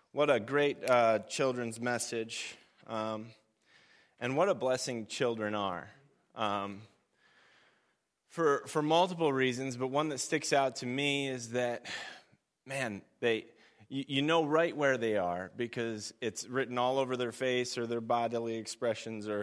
What a great children's message, and what a blessing children are. For multiple reasons, but one that sticks out to me is that, man, you know right where they are because it's written all over their face or their bodily expressions or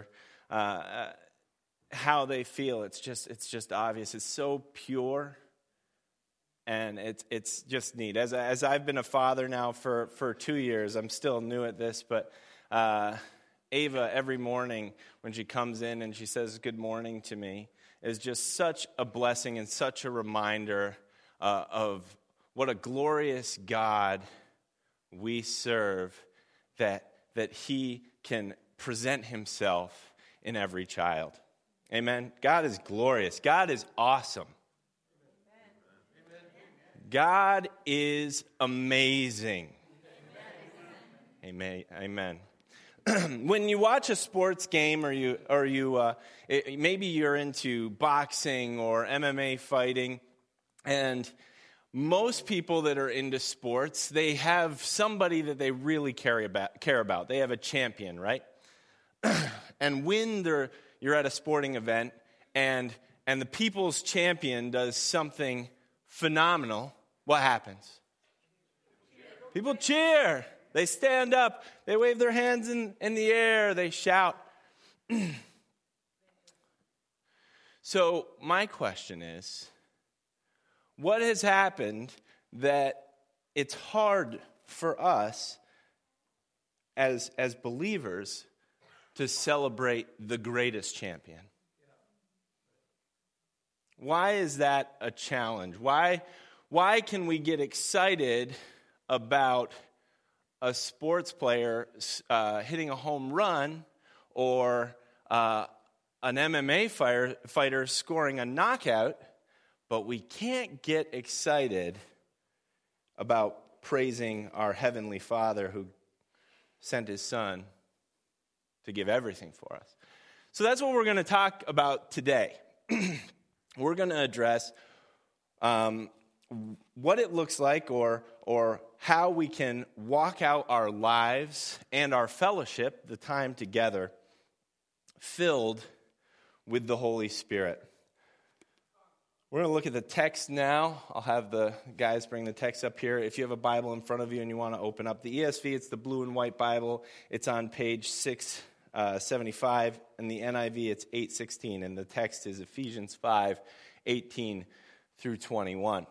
how they feel. It's just obvious. It's so pure. And it's just neat. As I've been a father now for 2 years, I'm still new at this, but Ava, every morning when she comes in and she says good morning to me, is just such a blessing and such a reminder of what a glorious God we serve, that He can present Himself in every child. Amen? God is glorious. God is awesome. God is amazing. Amen. Amen. When you watch a sports game, maybe you're into boxing or MMA fighting, and most people that are into sports, they have somebody that they really care about. They have a champion, right? And when you're at a sporting event, and the people's champion does something phenomenal, what happens? People cheer. They stand up. They wave their hands in the air. They shout. So my question is, what has happened that it's hard for us as believers to celebrate the greatest champion? Why is that a challenge? Why can we get excited about a sports player hitting a home run or an MMA fighter scoring a knockout, but we can't get excited about praising our Heavenly Father who sent His Son to give everything for us? So that's what we're going to talk about today. We're going to address what it looks like or how we can walk out our lives and our fellowship, the time together, filled with the Holy Spirit. We're going to look at the text now. I'll have the guys bring the text up here. If you have a Bible in front of you and you want to open up the ESV, it's the blue and white Bible. It's on page 675, and the NIV, it's 816, and the text is Ephesians 5:18 through 21.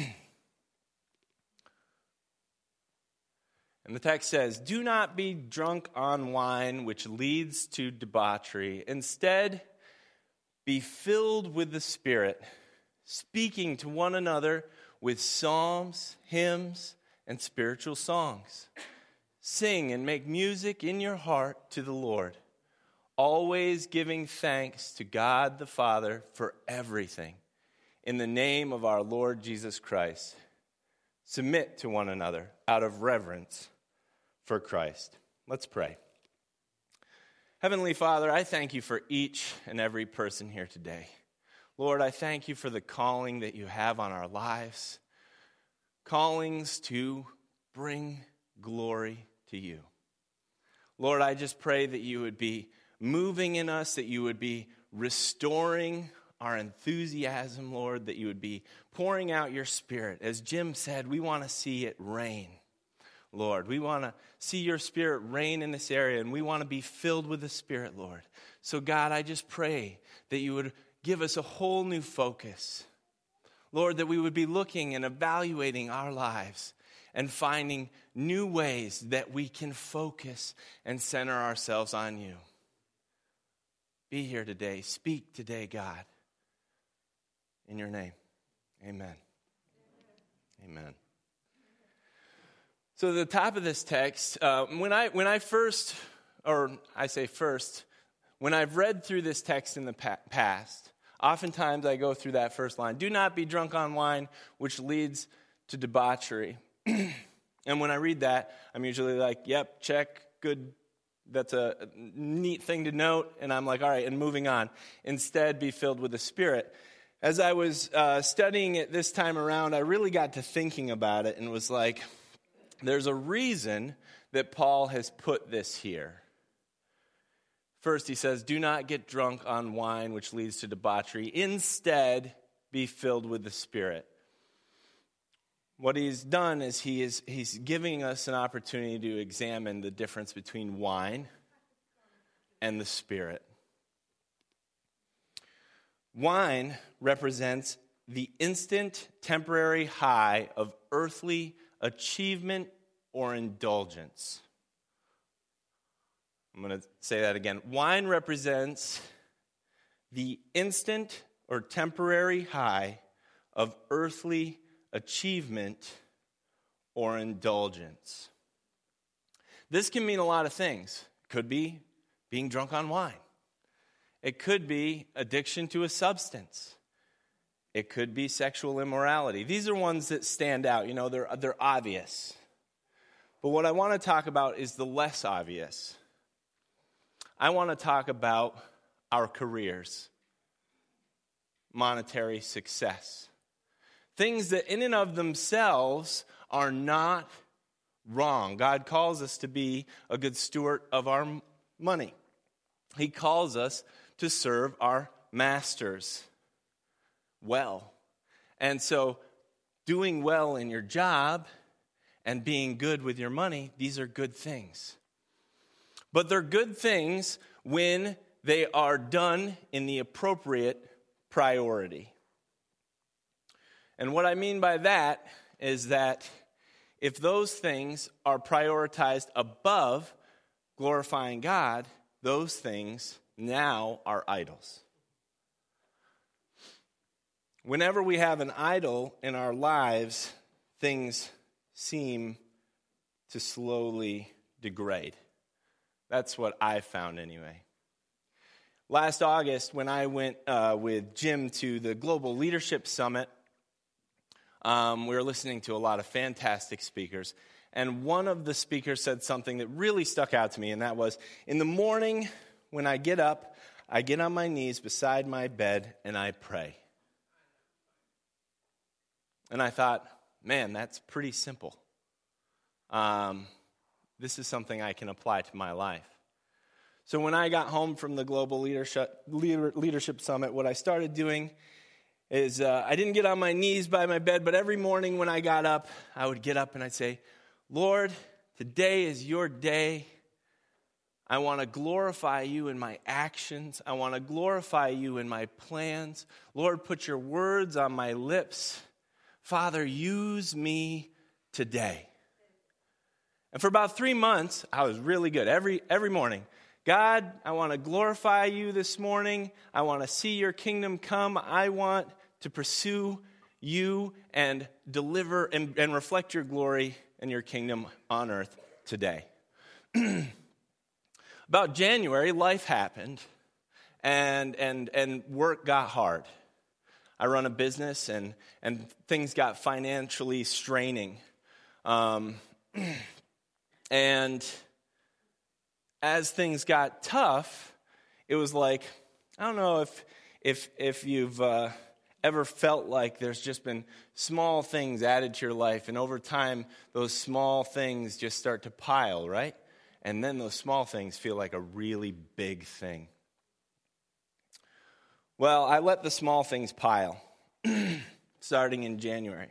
And the text says, "Do not be drunk on wine, which leads to debauchery. Instead, be filled with the Spirit, speaking to one another with psalms, hymns, and spiritual songs. Sing and make music in your heart to the Lord, always giving thanks to God the Father for everything. In the name of our Lord Jesus Christ, submit to one another out of reverence for Christ." Let's pray. Heavenly Father, I thank you for each and every person here today. Lord, I thank you for the calling that you have on our lives, callings to bring glory to you. Lord, I just pray that you would be moving in us, that you would be restoring our enthusiasm, Lord, that you would be pouring out your Spirit. As Jim said, we want to see it rain. Lord, we want to see your Spirit reign in this area, and we want to be filled with the Spirit, Lord. So God, I just pray that you would give us a whole new focus. Lord, that we would be looking and evaluating our lives and finding new ways that we can focus and center ourselves on you. Be here today. Speak today, God. In your name, amen. Amen. So the top of this text, when I've read through this text in the past, oftentimes I go through that first line, "Do not be drunk on wine, which leads to debauchery." And when I read that, I'm usually like, yep, check, good, that's a neat thing to note, and I'm like, all right, and moving on. Instead, be filled with the Spirit. As I was studying it this time around, I really got to thinking about it and was like, there's a reason that Paul has put this here. First, he says, do not get drunk on wine, which leads to debauchery. Instead, be filled with the Spirit. What he's done is he's giving us an opportunity to examine the difference between wine and the Spirit. Wine represents the instant, temporary high of earthly achievement or indulgence. I'm going to say that again. Wine represents the instant or temporary high of earthly achievement or indulgence. This can mean a lot of things. It could be being drunk on wine. It could be addiction to a substance. It could be sexual immorality. These are ones that stand out. You know, they're obvious. But what I want to talk about is the less obvious. I want to talk about our careers, monetary success. Things that in and of themselves are not wrong. God calls us to be a good steward of our money. He calls us to serve our masters well. And so doing well in your job and being good with your money, these are good things. But they're good things when they are done in the appropriate priority. And what I mean by that is that if those things are prioritized above glorifying God, those things now are idols. Whenever we have an idol in our lives, things seem to slowly degrade. That's what I found anyway. Last August, when I went with Jim to the Global Leadership Summit, we were listening to a lot of fantastic speakers. And one of the speakers said something that really stuck out to me, and that was, in the morning when I get up, I get on my knees beside my bed and I pray. And I thought, man, that's pretty simple. This is something I can apply to my life. So when I got home from the Global Leadership Summit, what I started doing is I didn't get on my knees by my bed, but every morning when I got up, I would get up and I'd say, Lord, today is your day. I want to glorify you in my actions. I want to glorify you in my plans. Lord, put your words on my lips. Father, use me today. And for about 3 months, I was really good. Every morning, God, I want to glorify you this morning. I want to see your kingdom come. I want to pursue you and deliver and reflect your glory and your kingdom on earth today. About January, life happened, and work got hard. I run a business, and things got financially straining. And as things got tough, it was like, I don't know if you've ever felt like there's just been small things added to your life, and over time, those small things just start to pile, right? And then those small things feel like a really big thing. Well, I let the small things pile, starting in January.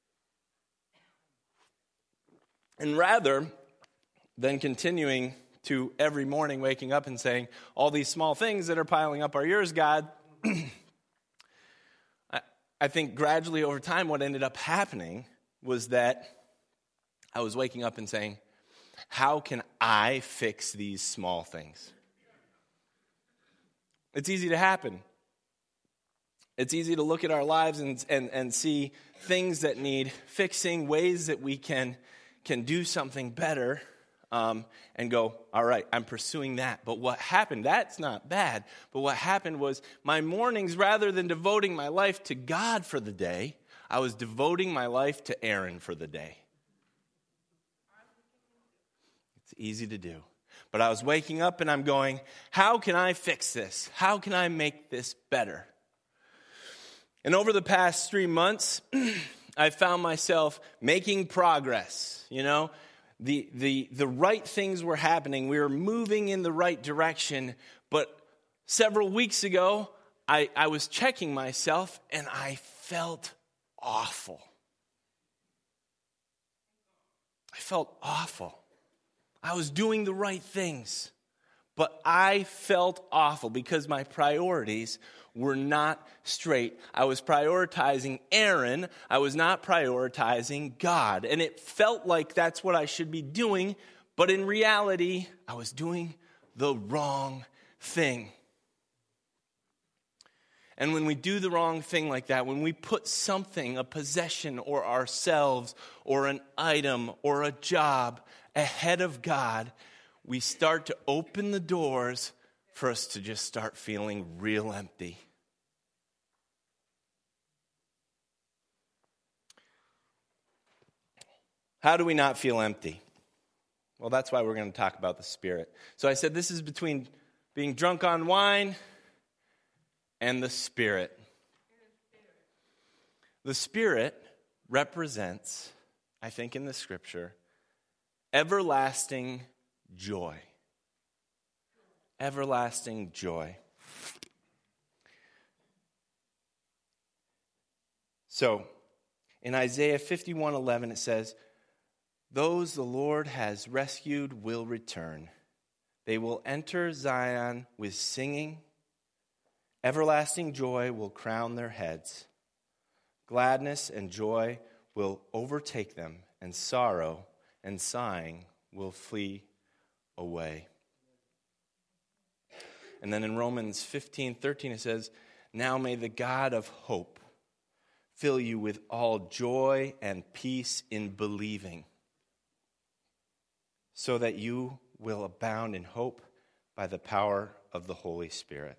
And rather than continuing to every morning waking up and saying, all these small things that are piling up are yours, God, I think gradually over time what ended up happening was that I was waking up and saying, how can I fix these small things? It's easy to happen. It's easy to look at our lives and see things that need fixing, ways that we can do something better, and go, all right, I'm pursuing that. But what happened, that's not bad. But what happened was my mornings, rather than devoting my life to God for the day, I was devoting my life to Aaron for the day. It's easy to do. But I was waking up and I'm going, how can I fix this? How can I make this better? And over the past 3 months, I found myself making progress, The right things were happening. We were moving in the right direction. But several weeks ago, I was checking myself and I felt awful. I felt awful. I was doing the right things, but I felt awful because my priorities were not straight. I was prioritizing Aaron. I was not prioritizing God. And it felt like that's what I should be doing, but in reality, I was doing the wrong thing. And when we do the wrong thing like that, when we put something, a possession or ourselves or an item or a job ahead of God, we start to open the doors for us to just start feeling real empty. How do we not feel empty? Well, that's why we're going to talk about the Spirit. So I said this is between being drunk on wine and the Spirit. The Spirit represents, I think in the Scripture, everlasting joy. Everlasting joy. So, in Isaiah 51:11 it says, "Those the Lord has rescued will return. They will enter Zion with singing. Everlasting joy will crown their heads. Gladness and joy will overtake them, and sorrow and sighing will flee away." And then in Romans 15:13 it says, "Now may the God of hope fill you with all joy and peace in believing, so that you will abound in hope by the power of the Holy Spirit."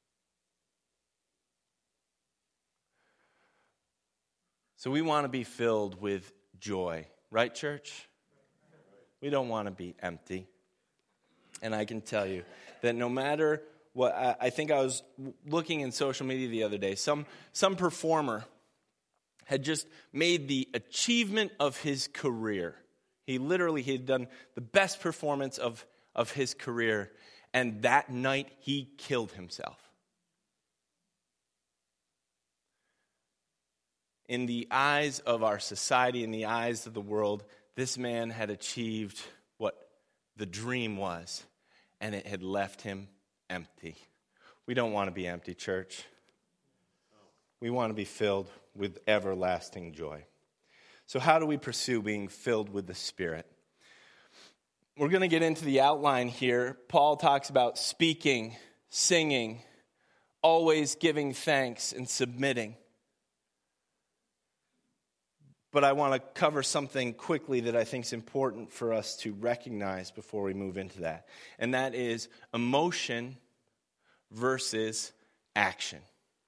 So we want to be filled with joy, right, church? We don't want to be empty. And I can tell you that no matter what, I think I was looking in social media the other day, some performer had just made the achievement of his career. He had done the best performance of his career, and that night he killed himself. In the eyes of our society, in the eyes of the world, this man had achieved what the dream was, and it had left him empty. We don't want to be empty, church. We want to be filled with everlasting joy. So how do we pursue being filled with the Spirit? We're going to get into the outline here. Paul talks about speaking, singing, always giving thanks, and submitting. But I want to cover something quickly that I think is important for us to recognize before we move into that. And that is emotion versus action.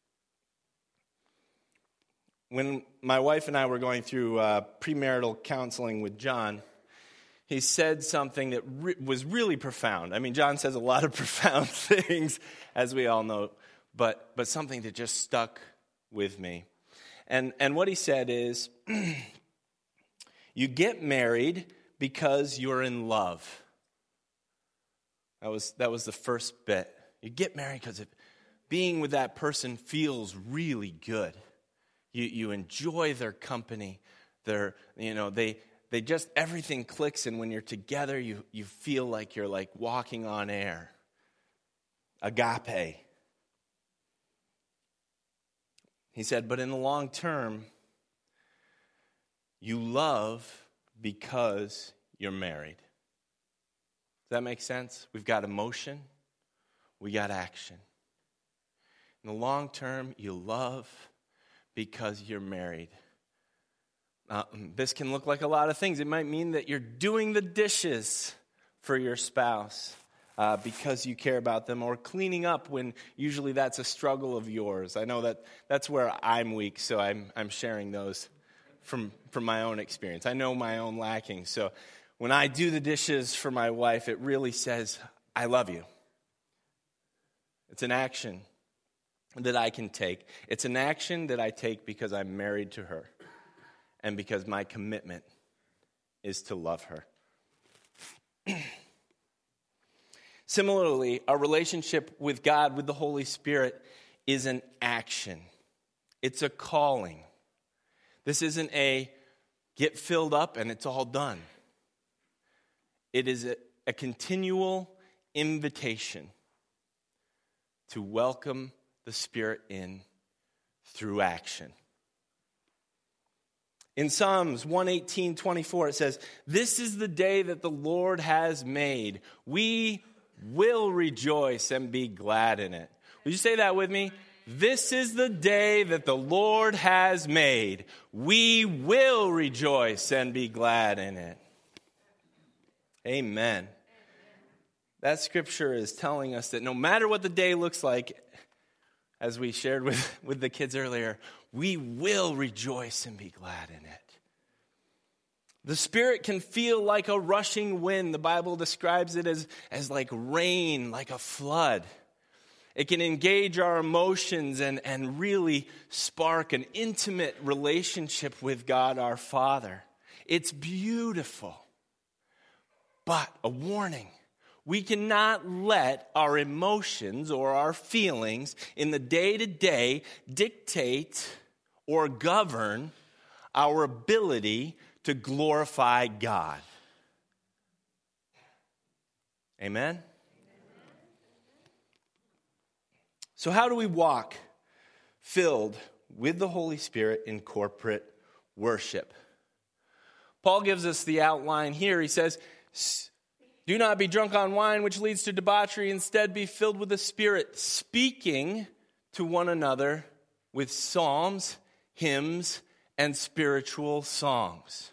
When my wife and I were going through premarital counseling with John, he said something that was really profound. I mean, John says a lot of profound things, as we all know, but something that just stuck with me. And what he said is, you get married because you're in love. That was the first bit. You get married because being with that person feels really good. You enjoy their company. They just, everything clicks, and when you're together, you feel like you're like walking on air. Agape. He said, but in the long term, you love because you're married. Does that make sense? We've got emotion, we got action. In the long term, you love because you're married. This can look like a lot of things. It might mean that you're doing the dishes for your spouse because you care about them, or cleaning up when usually that's a struggle of yours. I know that's where I'm weak, so I'm sharing those from my own experience. I know my own lacking. So when I do the dishes for my wife, it really says, I love you. It's an action that I can take. It's an action that I take because I'm married to her. and because my commitment is to love her. Similarly, our relationship with God, with the Holy Spirit, is an action. It's a calling. This isn't a get filled up and it's all done. It is a continual invitation to welcome the Spirit in through action. In Psalms 118:24, it says, "This is the day that the Lord has made. We will rejoice and be glad in it." Would you say that with me? This is the day that the Lord has made. We will rejoice and be glad in it. Amen. That scripture is telling us that no matter what the day looks like, as we shared with the kids earlier, we will rejoice and be glad in it. The Spirit can feel like a rushing wind. The Bible describes it as like rain, like a flood. It can engage our emotions and really spark an intimate relationship with God our Father. It's beautiful. But a warning. We cannot let our emotions or our feelings in the day-to-day dictate or govern our ability to glorify God. Amen? So how do we walk filled with the Holy Spirit in corporate worship? Paul gives us the outline here. He says, "Do not be drunk on wine, which leads to debauchery. Instead, be filled with the Spirit, speaking to one another with psalms, hymns, and spiritual songs."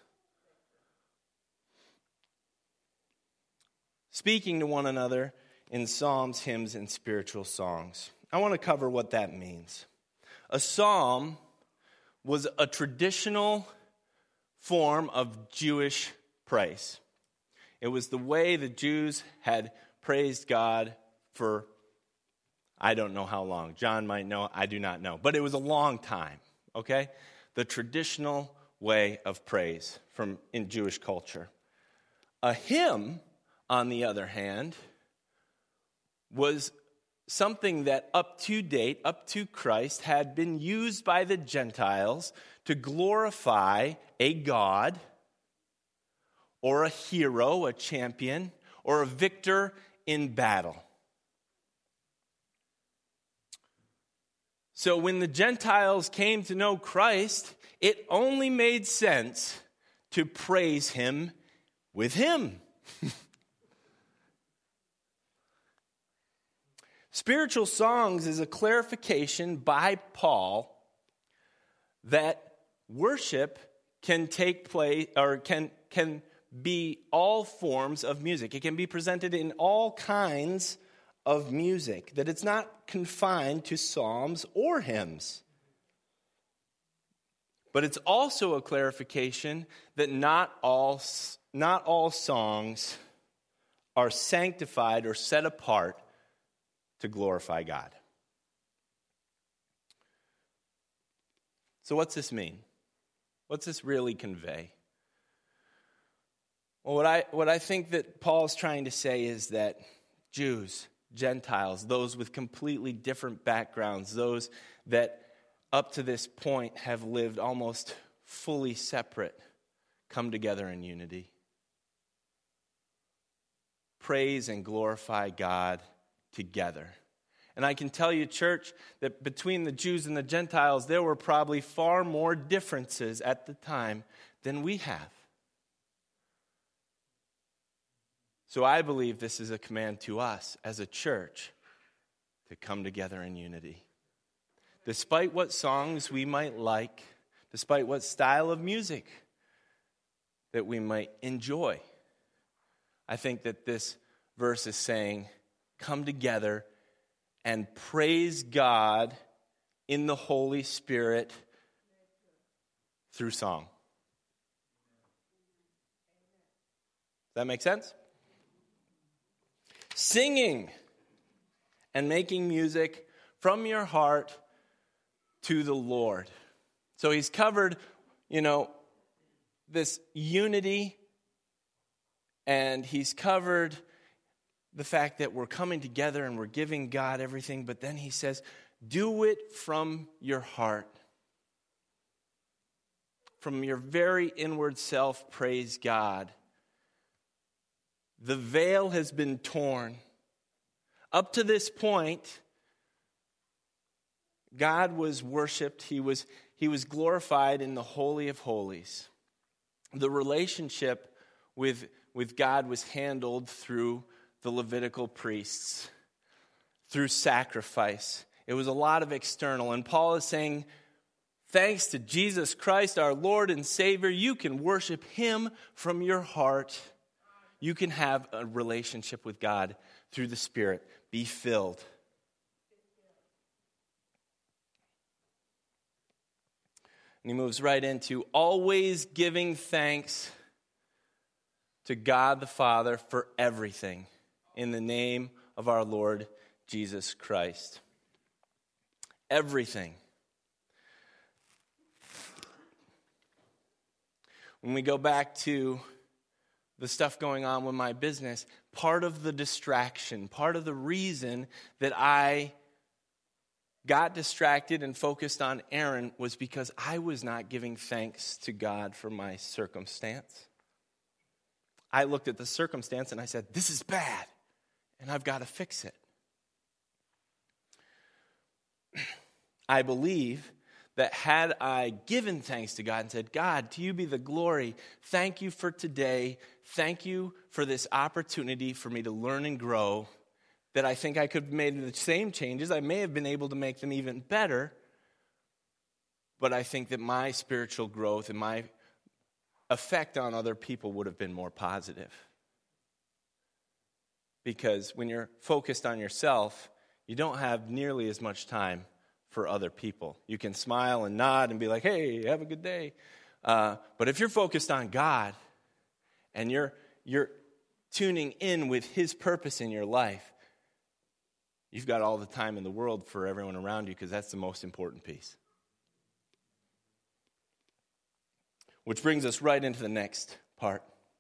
Speaking to one another in psalms, hymns, and spiritual songs. I want to cover what that means. A psalm was a traditional form of Jewish praise. It was the way the Jews had praised God for, I don't know how long. John might know, I do not know. But it was a long time, okay? The traditional way of praise in Jewish culture. A hymn, on the other hand, was something that up to date, up to Christ, had been used by the Gentiles to glorify a god or a hero, a champion, or a victor in battle. So when the Gentiles came to know Christ, it only made sense to praise him with him. Spiritual songs is a clarification by Paul that worship can take place, or can be all forms of music. It can be presented in all kinds of music, that it's not confined to psalms or hymns. But it's also a clarification that not all songs are sanctified or set apart to glorify God. So what's this mean? What's this really convey? Well, what I think that Paul's trying to say is that Jews, Gentiles, those with completely different backgrounds, those that up to this point have lived almost fully separate, come together in unity. Praise and glorify God together. And I can tell you, church, that between the Jews and the Gentiles, there were probably far more differences at the time than we have. So I believe this is a command to us as a church to come together in unity. Despite what songs we might like, despite what style of music that we might enjoy, I think that this verse is saying, come together and praise God in the Holy Spirit through song. Does that make sense? Singing and making music from your heart to the Lord. So he's covered, this unity, and he's covered the fact that we're coming together and we're giving God everything, but then he says, do it from your heart. From your very inward self, praise God. The veil has been torn. Up to this point, God was worshipped. He was glorified in the Holy of Holies. The relationship with God was handled through the Levitical priests, through sacrifice. It was a lot of external. And Paul is saying, thanks to Jesus Christ, our Lord and Savior, you can worship him from your heart. You can have a relationship with God through the Spirit. Be filled. And he moves right into always giving thanks to God the Father for everything in the name of our Lord Jesus Christ. Everything. When we go back to the stuff going on with my business, part of the distraction, part of the reason that I got distracted and focused on Aaron was because I was not giving thanks to God for my circumstance. I looked at the circumstance and I said, this is bad, and I've got to fix it. I believe that had I given thanks to God and said, God, to you be the glory. Thank you for today. Thank you for this opportunity for me to learn and grow, that I think I could have made the same changes. I may have been able to make them even better, but I think that my spiritual growth and my effect on other people would have been more positive. Because when you're focused on yourself, you don't have nearly as much time for other people. You can smile and nod and be like, hey, have a good day. But if you're focused on God and you're tuning in with his purpose in your life, you've got all the time in the world for everyone around you, because that's the most important piece. Which brings us right into the next part.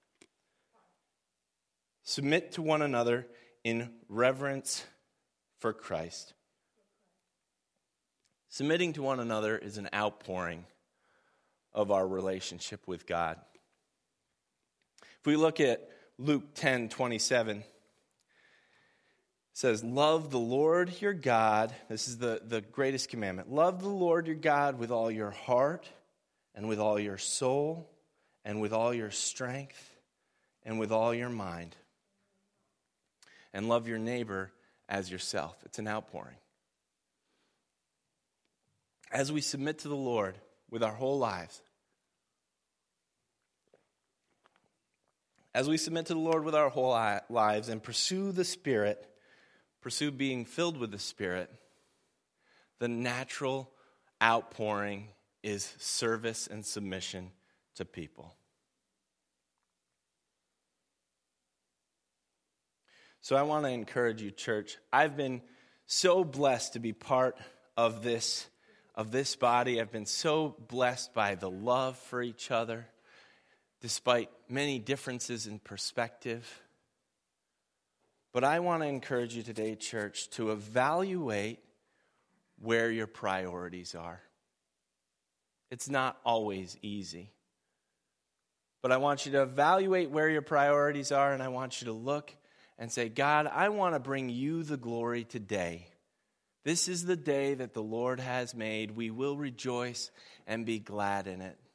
Submit to one another in reverence for Christ. Submitting to one another is an outpouring of our relationship with God. If we look at Luke 10:27, it says, love the Lord your God. This is the greatest commandment. Love the Lord your God with all your heart and with all your soul and with all your strength and with all your mind. And love your neighbor as yourself. It's an outpouring. As we submit to the Lord with our whole lives, as we submit to the Lord with our whole lives and pursue the Spirit, pursue being filled with the Spirit, the natural outpouring is service and submission to people. So I want to encourage you, church. I've been so blessed to be part of this body. I've been so blessed by the love for each other, despite many differences in perspective. But I want to encourage you today, church, to evaluate where your priorities are. It's not always easy. But I want you to evaluate where your priorities are, and I want you to look and say, God, I want to bring you the glory today. This is the day that the Lord has made. We will rejoice and be glad in it.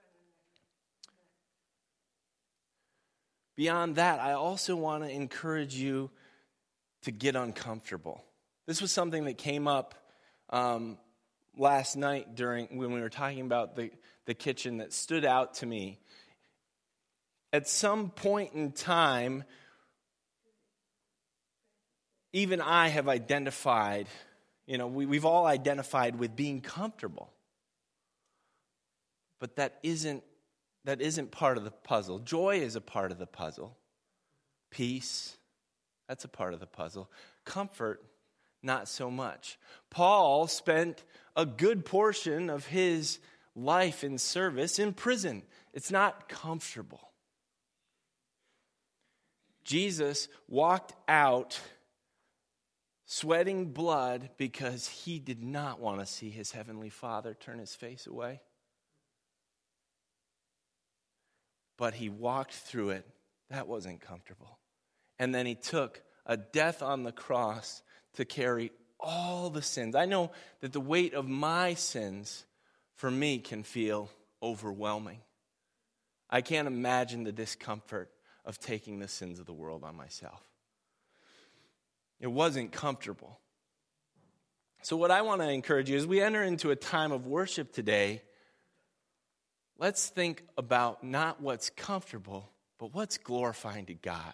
Beyond that, I also want to encourage you to get uncomfortable. This was something that came up last night when we were talking about the kitchen that stood out to me. At some point in time, even I have identified, we've all identified with being comfortable. But that isn't part of the puzzle. Joy is a part of the puzzle. Peace, that's a part of the puzzle. Comfort, not so much. Paul spent a good portion of his life in service in prison. It's not comfortable. Jesus walked out sweating blood because he did not want to see his heavenly Father turn his face away. But he walked through it. That wasn't comfortable. And then he took a death on the cross to carry all the sins. I know that the weight of my sins for me can feel overwhelming. I can't imagine the discomfort of taking the sins of the world on myself. It wasn't comfortable. So what I want to encourage you as we enter into a time of worship today, let's think about not what's comfortable, but what's glorifying to God.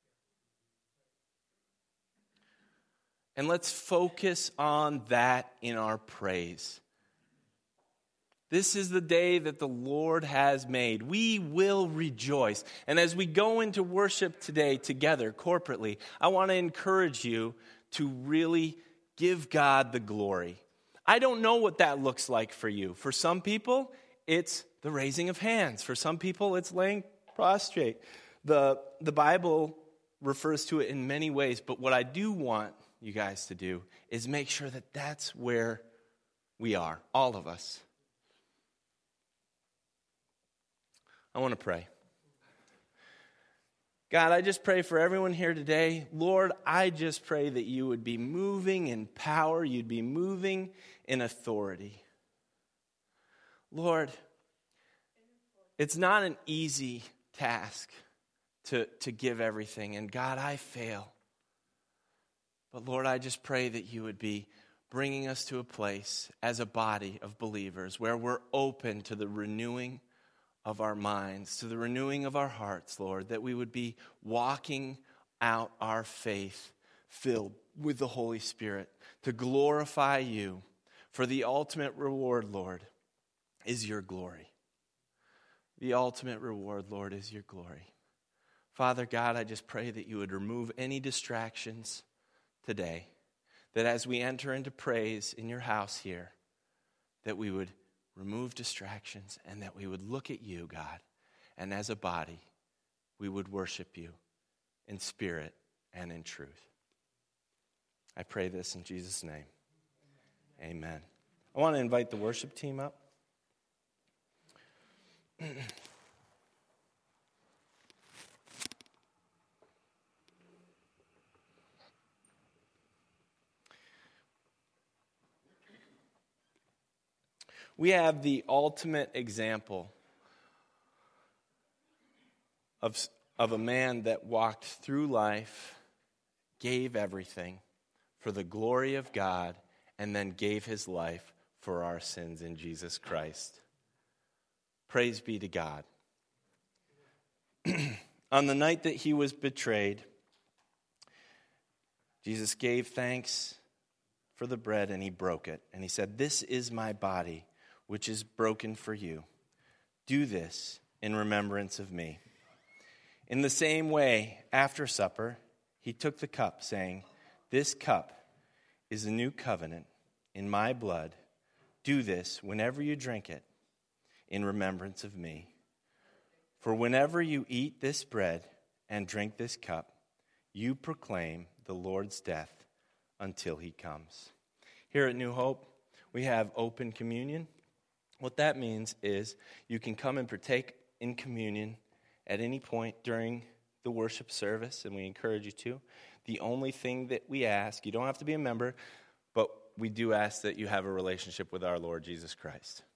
And let's focus on that in our praise. This is the day that the Lord has made. We will rejoice. And as we go into worship today together, corporately, I want to encourage you to really give God the glory. I don't know what that looks like for you. For some people, it's the raising of hands. For some people, it's laying prostrate. The Bible refers to it in many ways, but what I do want you guys to do is make sure that that's where we are, all of us. I want to pray. God, I just pray for everyone here today. Lord, I just pray that you would be moving in power, you'd be moving in authority. Lord, it's not an easy task to give everything, and God, I fail. But Lord, I just pray that you would be bringing us to a place as a body of believers where we're open to the renewing of our minds, to the renewing of our hearts, Lord, that we would be walking out our faith filled with the Holy Spirit to glorify you. For the ultimate reward, Lord, is your glory. The ultimate reward, Lord, is your glory. Father God, I just pray that you would remove any distractions today, that as we enter into praise in your house here, that we would remove distractions and that we would look at you, God, and as a body, we would worship you in spirit and in truth. I pray this in Jesus' name. Amen. I want to invite the worship team up. We have the ultimate example of a man that walked through life, gave everything for the glory of God, and then gave his life for our sins in Jesus Christ. Praise be to God. On the night that he was betrayed, Jesus gave thanks for the bread and he broke it. And he said, "This is my body, which is broken for you. Do this in remembrance of me." In the same way, after supper, he took the cup, saying, "This cup is a new covenant in my blood. Do this whenever you drink it in remembrance of me. For whenever you eat this bread and drink this cup, you proclaim the Lord's death until he comes." Here at New Hope, we have open communion. What that means is you can come and partake in communion at any point during the worship service, and we encourage you to. The only thing that we ask, you don't have to be a member, but we do ask that you have a relationship with our Lord Jesus Christ.